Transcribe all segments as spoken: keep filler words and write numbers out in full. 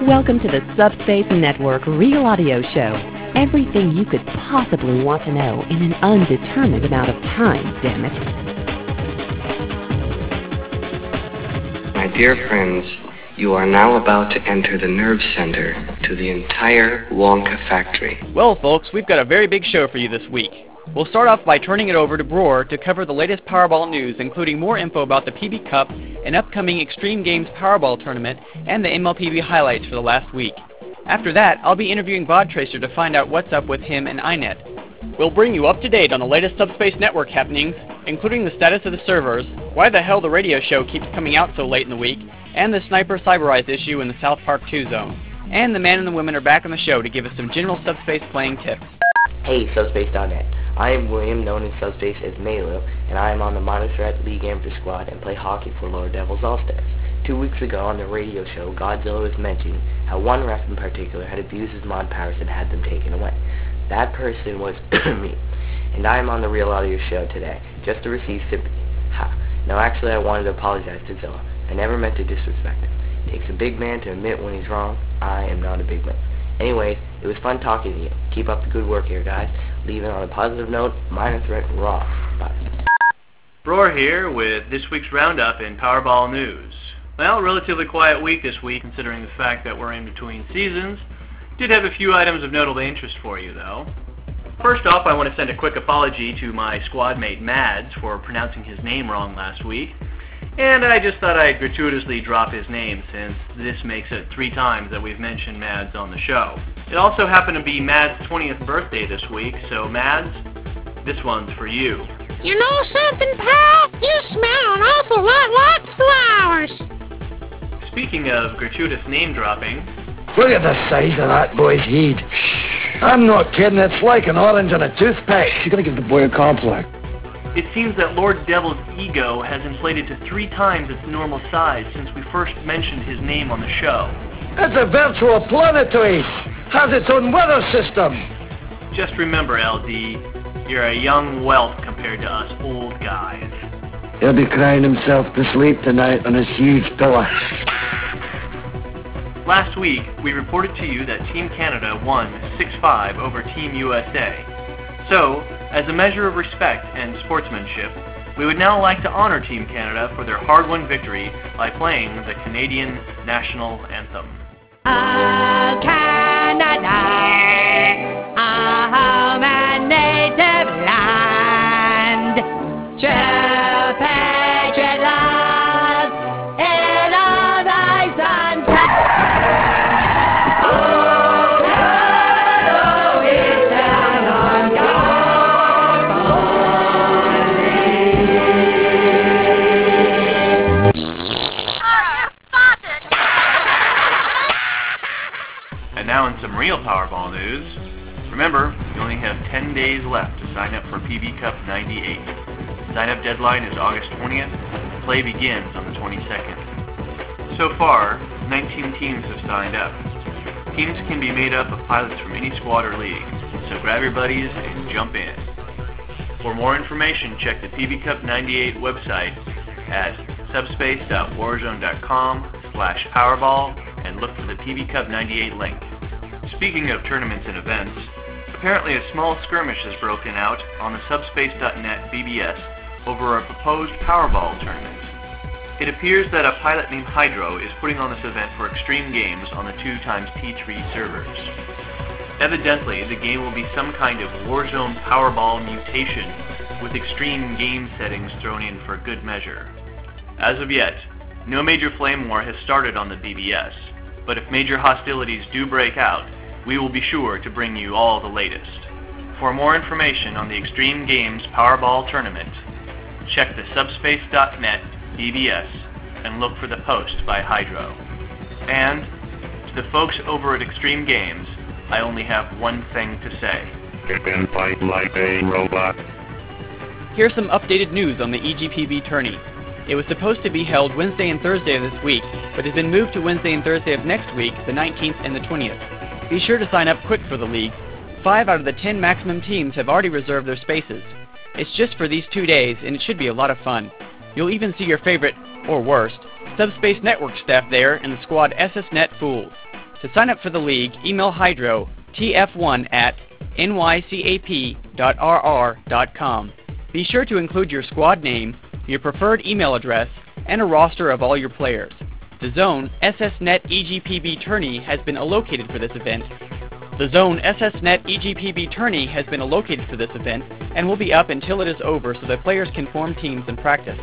Welcome to the Subspace Network Real Audio Show. Everything you could possibly want to know in an undetermined amount of time, damn it. My dear friends, you are now about to enter the nerve center to the entire Wonka factory. Well, folks, we've got a very big show for you this week. We'll start off by turning it over to Brewer to cover the latest Powerball news, including more info about the P B Cup, an upcoming Extreme Games Powerball tournament, and the M L P B highlights for the last week. After that, I'll be interviewing VodTracer to find out what's up with him and I net. We'll bring you up to date on the latest Subspace Network happenings, including the status of the servers, why the hell the radio show keeps coming out so late in the week, and the Sniper Cyberized issue in the South Park two zone. And the man and the women are back on the show to give us some general Subspace playing tips. Hey, Subspace dot net. I am William, known in Subspace as Melo, and I am on the Minor Threat League Amateur Squad and play hockey for Lower Devils All-Stars. Two weeks ago on the radio show, Godzilla was mentioning how one ref in particular had abused his mod powers and had them taken away. That person was me, and I am on the Real Audio Show today, just to receive sympathy. Ha. Now actually I wanted to apologize to Zilla. I never meant to disrespect him. It takes a big man to admit when he's wrong. I am not a big man. Anyways, it was fun talking to you. Keep up the good work here, guys. Leaving on a positive note, Minor Threat rocks. Bye. Brewer here with this week's roundup in Powerball news. Well, relatively quiet week this week, considering the fact that we're in between seasons. Did have a few items of notable interest for you, though. First off, I want to send a quick apology to my squad mate Mads for pronouncing his name wrong last week. And I just thought I'd gratuitously drop his name, since this makes it three times that we've mentioned Mads on the show. It also happened to be Mads' twentieth birthday this week, so Mads, this one's for you. You know something, pal? You smell an awful lot like flowers. Speaking of gratuitous name dropping, look at the size of that boy's head. I'm not kidding, it's like an orange on a toothpick. You're gonna give the boy a complex. it seems that Lord Devil's ego has inflated to three times its normal size since we first mentioned his name on the show. It's a virtual planetoid. Has its own weather system. Just remember, L D, you're a young whelp compared to us old guys. He'll be crying himself to sleep tonight on his huge pillow. Last week, we reported to you that Team Canada won six five over Team U S A. So, as a measure of respect and sportsmanship, we would now like to honor Team Canada for their hard-won victory by playing the Canadian National Anthem. Oh, Canada, our home and native land, true patriot laws in all thy sunshine. Oh, Canada, we stand on guard And now in some real Powerball news. Remember, you only have ten days left to sign up for P B Cup ninety-eight. Sign-up deadline is August twentieth. Play begins on the twenty-second. So far, nineteen teams have signed up. Teams can be made up of pilots from any squad or league, so grab your buddies and jump in. For more information, check the P B Cup ninety-eight website at subspace.warzone.com slash powerball and look for the P B Cup ninety-eight link. Speaking of tournaments and events, apparently a small skirmish has broken out on the subspace dot net B B S over a proposed Powerball tournament. It appears that a pilot named Hydro is putting on this event for Extreme Games on the two times T three servers. Evidently, the game will be some kind of Warzone Powerball mutation with extreme game settings thrown in for good measure. As of yet, no major flame war has started on the B B S, but if major hostilities do break out, we will be sure to bring you all the latest. For more information on the Extreme Games Powerball Tournament, check the subspace dot net B B S and look for the post by Hydro. And to the folks over at Extreme Games, I only have one thing to say. You can fight like a robot. Here's some updated news on the E G P B tourney. It was supposed to be held Wednesday and Thursday of this week, but has been moved to Wednesday and Thursday of next week, the nineteenth and the twentieth. Be sure to sign up quick for the league. Five out of the ten maximum teams have already reserved their spaces. It's just for these two days, and it should be a lot of fun. You'll even see your favorite, or worst, Subspace Network staff there in the squad S S Net Fools. To sign up for the league, email Hydro T F one at N Y C A P dot R R dot com. Be sure to include your squad name, your preferred email address, and a roster of all your players. The Zone S S Net E G P B tourney has been allocated for this event. The Zone S S Net E G P B tourney has been allocated for this event and will be up until it is over so that players can form teams and practice.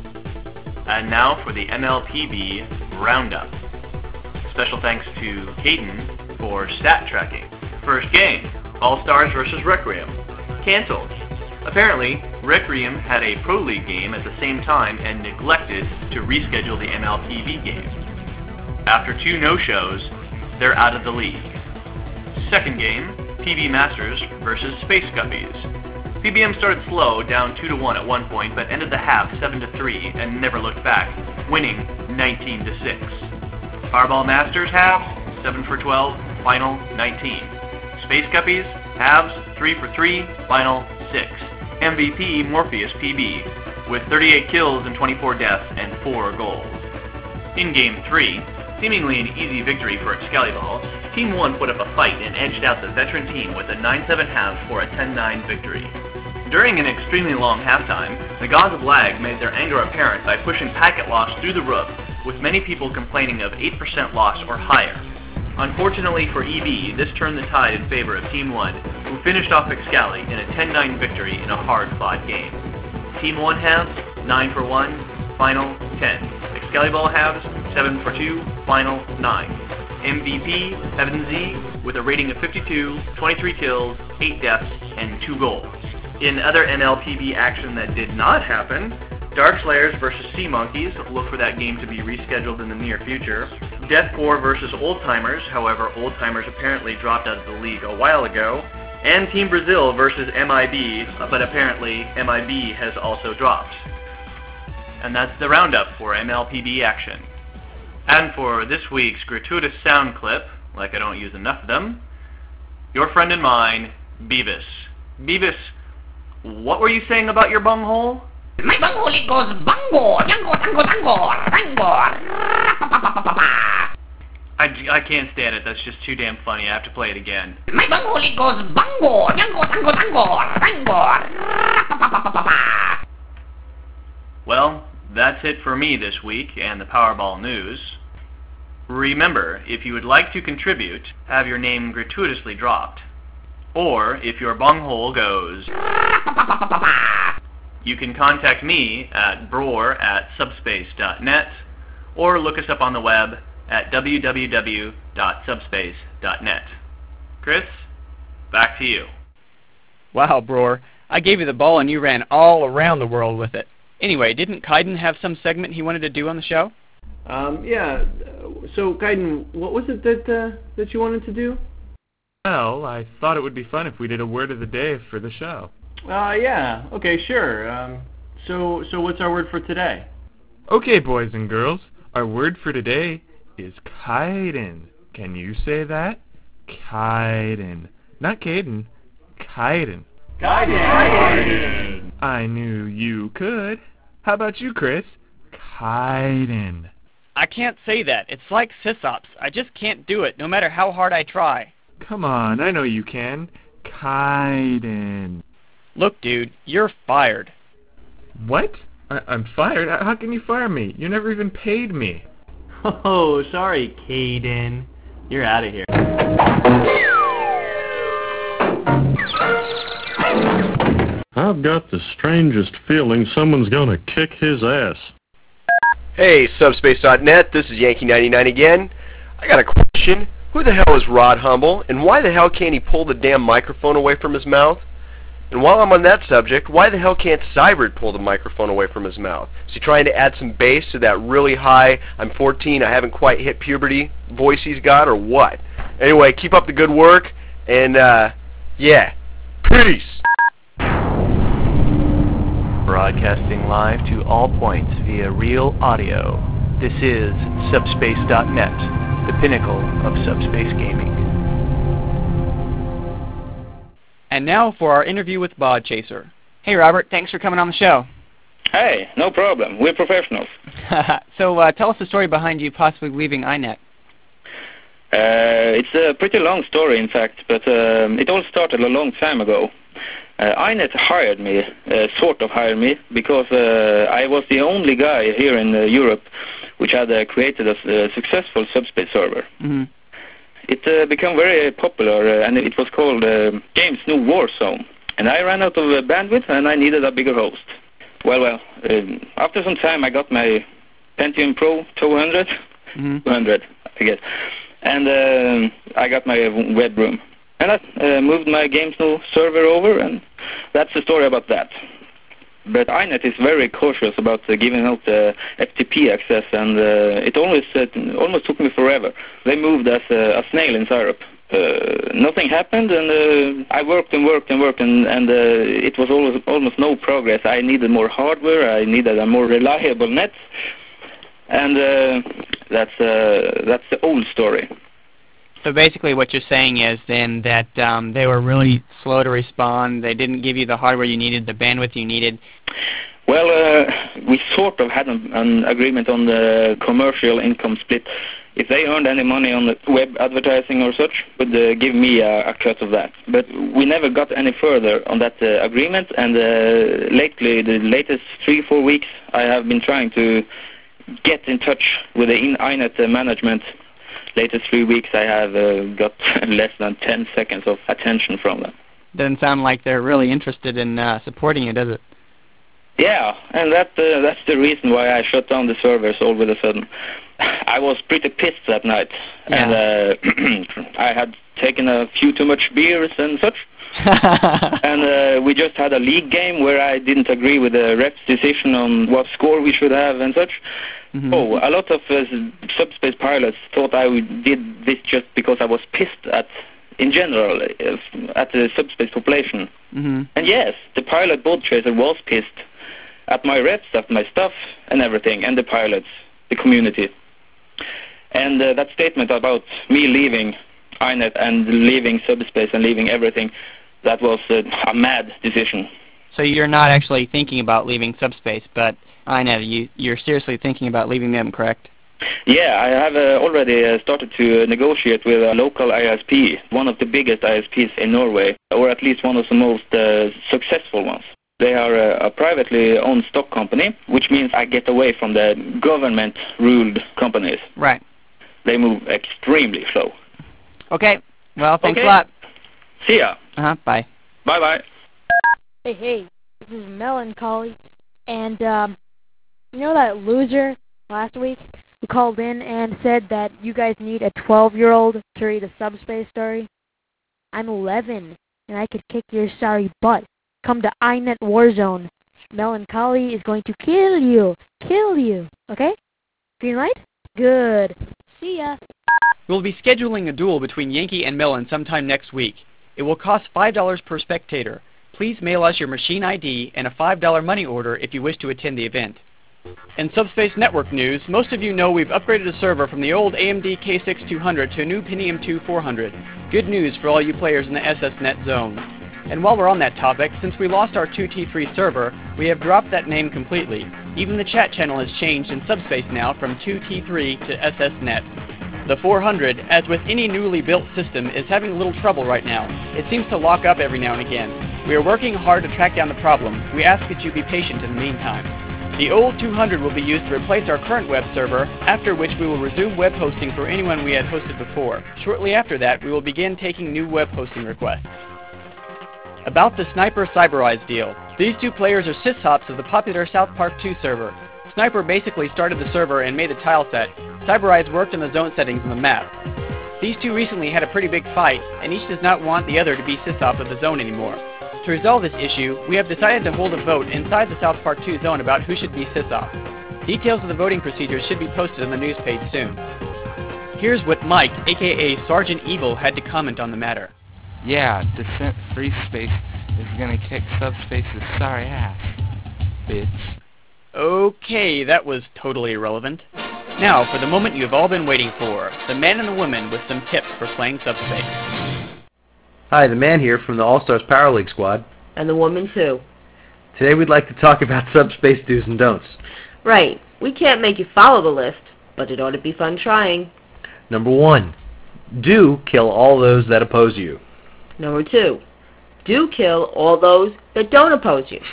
And now for the M L P B Roundup. Special thanks to Caden for stat tracking. First game, All-Stars versus Requiem. Cancelled. Apparently, Requiem had a Pro League game at the same time and neglected to reschedule the M L P B game. After two no-shows, they're out of the league. Second game, P B Masters versus Space Guppies. P B M started slow, down two to one at one point, but ended the half seven to three and never looked back, winning nineteen to six. Powerball Masters halves, seven for twelve, final nineteen. Space Guppies halves, three for three, final six. M V P Morpheus P B with thirty-eight kills and twenty-four deaths and four goals. In Game three, seemingly an easy victory for Excalibur, Team one put up a fight and edged out the veteran team with a nine seven halves for a ten nine victory. During an extremely long halftime, the gods of lag made their anger apparent by pushing packet loss through the roof, with many people complaining of eight percent loss or higher. Unfortunately for E V, this turned the tide in favor of Team one, who finished off Excali in a ten nine victory in a hard-fought game. Team one halves, nine for one, final ten. Excalibur halves, seven for two, final nine. M V P, Heaven Z, with a rating of fifty-two, twenty-three kills, eight deaths, and two goals. In other N L P B action that did not happen, Dark Slayers versus Sea Monkeys, look for that game to be rescheduled in the near future. Death Corps versus Old Timers, however, Old Timers apparently dropped out of the league a while ago. And Team Brazil versus M I B, but apparently M I B has also dropped. And that's the roundup for M L P B action. And for this week's gratuitous sound clip, like I don't use enough of them, your friend and mine, Beavis. Beavis, what were you saying about your bunghole? My bunghole, it goes bungo, jango, tango, tango, rango. I, I can't stand it. That's just too damn funny. I have to play it again. My bunghole, it goes bungo, jango, tango, tango, rango. Well, that's it for me this week and the Powerball news. Remember, if you would like to contribute, have your name gratuitously dropped. Or, if your bunghole goes... You can contact me at broer at subspace dot net or look us up on the web at w w w dot subspace dot net. Chris, back to you. Wow, Broer. I gave you the ball and you ran all around the world with it. Anyway, didn't Kaiden have some segment he wanted to do on the show? Um, yeah. So, Kaiden, what was it that uh, that you wanted to do? Well, I thought it would be fun if we did a word of the day for the show. Uh, yeah. Okay, sure. Um, so, so what's our word for today? Okay, boys and girls, our word for today is Kaiden. Can you say that? Kaiden. Not Caden. Kaiden. Kaiden. I knew you could. How about you, Chris? Kaiden. I can't say that. It's like sysops. I just can't do it, no matter how hard I try. Come on, I know you can. Kaiden. Look, dude, you're fired. What? I I'm fired? How can you fire me? You never even paid me. Oh, sorry, Caden. You're out of here. I've got the strangest feeling someone's gonna kick his ass. Hey, Subspace dot net, this is Yankee ninety-nine again. I got a question. Who the hell is Rod Humble, and why the hell can't he pull the damn microphone away from his mouth? And while I'm on that subject, why the hell can't Cybert pull the microphone away from his mouth? Is he trying to add some bass to that really high, I'm fourteen, I haven't quite hit puberty voice he's got, or what? Anyway, keep up the good work, and, uh, yeah. Peace! Broadcasting live to all points via real audio. This is Subspace dot net, the pinnacle of subspace gaming. And now for our interview with Bod Chaser. Hey, Robert, thanks for coming on the show. Hey, no problem. We're professionals. So uh, tell us the story behind you possibly leaving I net. Uh, it's a pretty long story, in fact, but um, it all started a long time ago. Uh, I net hired me, uh, sort of hired me, because uh, I was the only guy here in uh, Europe which had uh, created a uh, successful subspace server. Mm-hmm. It uh, became very popular, uh, and it was called uh, Games New Warzone. And I ran out of uh, bandwidth, and I needed a bigger host. Well, well, uh, after some time I got my Pentium Pro two hundred, mm-hmm. two hundred, I guess, and uh, I got my web room. And I uh, moved my Games New server over, and that's the story about that. But I net is very cautious about uh, giving out uh, F T P access, and uh, it always uh, almost took me forever. They moved as a, a snail in syrup. Uh, nothing happened, and uh, I worked and worked and worked, and, and uh, it was always, almost no progress. I needed more hardware, I needed a more reliable net, and uh, that's, uh, that's the old story. So basically what you're saying is then that um, they were really slow to respond, they didn't give you the hardware you needed, the bandwidth you needed. Well, uh, we sort of had an, an agreement on the commercial income split. If they earned any money on the web advertising or such, would uh, give me a, a cut of that. But we never got any further on that uh, agreement, and uh, lately, the latest three, four weeks, I have been trying to get in touch with the in I net uh, management. Latest three weeks, I have uh, got less than ten seconds of attention from them. Doesn't sound like they're really interested in uh, supporting you, does it? Yeah, and that uh, that's the reason why I shut down the servers all of a sudden. I was pretty pissed that night, yeah. and uh, I had taken a few too much beers and such. and uh, we just had a league game where I didn't agree with the ref's decision on what score we should have and such. Mm-hmm. Oh, a lot of uh, subspace pilots thought I did this just because I was pissed at, in general, uh, at the subspace population. Mm-hmm. And yes, the pilot board chaser was pissed at my refs, at my stuff and everything, and the pilots, the community. And uh, that statement about me leaving I net and leaving subspace and leaving everything, that was uh, a mad decision. So you're not actually thinking about leaving subspace, but I net, you, you're seriously thinking about leaving them, correct? Yeah, I have uh, already uh, started to uh, negotiate with a local I S P, one of the biggest I S Ps in Norway, or at least one of the most uh, successful ones. They are a, a privately owned stock company, which means I get away from the government-ruled companies. Right. They move extremely slow. Okay. Well, thanks okay. a lot. See ya. Uh-huh. Bye. Bye-bye. Hey, hey. This is Melancholy. And, um, you know that loser last week who called in and said that you guys need a twelve-year-old to read a subspace story? I'm eleven, and I could kick your sorry butt. Come to I net Warzone. Melancholy is going to kill you. Kill you. Okay? Green light? Good. See ya. We'll be scheduling a duel between Yankee and Melon sometime next week. It will cost five dollars per spectator. Please mail us your machine I D and a five dollar money order if you wish to attend the event. In Subspace Network news, most of you know we've upgraded a server from the old A M D K six two hundred to a new Pentium two four hundred. Good news for all you players in the S S net zone. And while we're on that topic, since we lost our two T three server, we have dropped that name completely. Even the chat channel has changed in Subspace now from two T three to S S net. The four hundred, as with any newly built system, is having a little trouble right now. It seems to lock up every now and again. We are working hard to track down the problem. We ask that you be patient in the meantime. The old two hundred will be used to replace our current web server, after which we will resume web hosting for anyone we had hosted before. Shortly after that, we will begin taking new web hosting requests. About the Sniper Cybereyes deal. These two players are syshops of the popular South Park two server. Sniper basically started the server and made the tile set. Cybereyes worked on the zone settings on the map. These two recently had a pretty big fight, and each does not want the other to be sysop of the zone anymore. To resolve this issue, we have decided to hold a vote inside the South Park two zone about who should be sysop. Details of the voting procedures should be posted on the news page soon. Here's what Mike, aka Sergeant Evil, had to comment on the matter. Yeah, Descent Free Space is gonna kick Subspace's sorry ass, bitch. Okay, that was totally irrelevant. Now, for the moment you have all been waiting for, the man and the woman with some tips for playing Subspace. Hi, the man here from the All-Stars Power League squad. And the woman too. Today we'd like to talk about Subspace do's and don'ts. Right. We can't make you follow the list, but it ought to be fun trying. Number one, Do kill all those that oppose you. Number two, do kill all those that don't oppose you.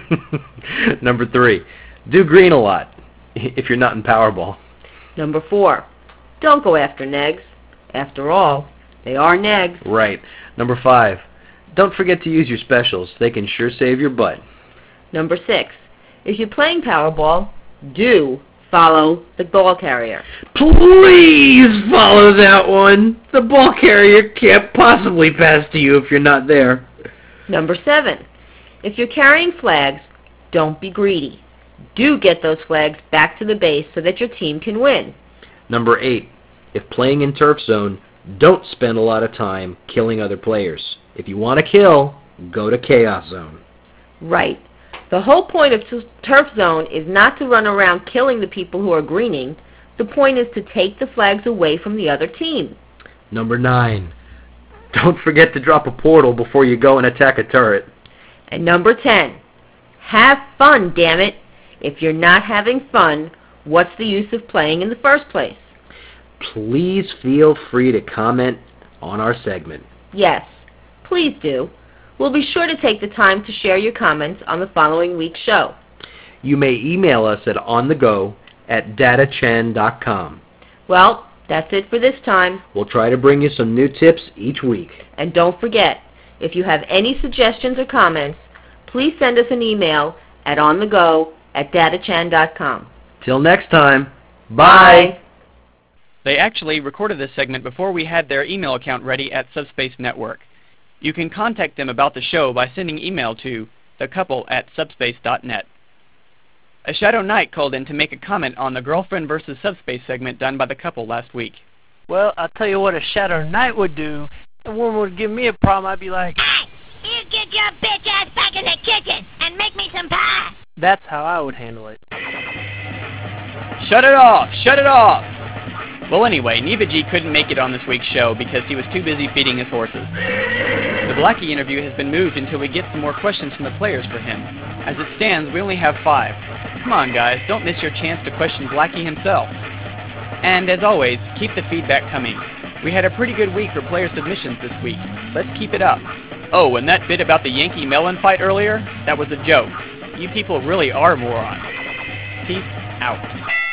Number three, do green a lot if you're not in Powerball. Number four, don't go after negs. After all, they are negs. Right. Number five, don't forget to use your specials. They can sure save your butt. Number six, if you're playing Powerball, do follow the ball carrier. Please follow that one. The ball carrier can't possibly pass to you if you're not there. Number seven, if you're carrying flags, don't be greedy. Do get those flags back to the base so that your team can win. Number eight, if playing in Turf Zone, don't spend a lot of time killing other players. If you want to kill, go to Chaos Zone. Right. The whole point of Turf Zone is not to run around killing the people who are greening. The point is to take the flags away from the other team. Number nine, don't forget to drop a portal before you go and attack a turret. And number ten, have fun, damn it. If you're not having fun, what's the use of playing in the first place? Please feel free to comment on our segment. Yes, please do. We'll be sure to take the time to share your comments on the following week's show. You may email us at onthego at datachan dot com. Well, that's it for this time. We'll try to bring you some new tips each week. And don't forget, if you have any suggestions or comments, please send us an email at onthego at datachan dot com. Till next time, bye! They actually recorded this segment before we had their email account ready at Subspace Network. You can contact them about the show by sending email to thecouple at subspace dot net. A Shadow Knight called in to make a comment on the Girlfriend versus Subspace segment done by the couple last week. Well, I'll tell you what a Shadow Knight would do. If a woman would give me a problem, I'd be like, Hey, you get your bitch ass back in the kitchen and make me some pie. That's how I would handle it. Shut it off! Shut it off! Well, anyway, Neva G couldn't make it on this week's show because he was too busy feeding his horses. The Blackie interview has been moved until we get some more questions from the players for him. As it stands, we only have five. Come on, guys, don't miss your chance to question Blackie himself. And as always, keep the feedback coming. We had a pretty good week for player submissions this week. Let's keep it up. Oh, and that bit about the Yankee Mellon fight earlier? That was a joke. You people really are morons. Peace out.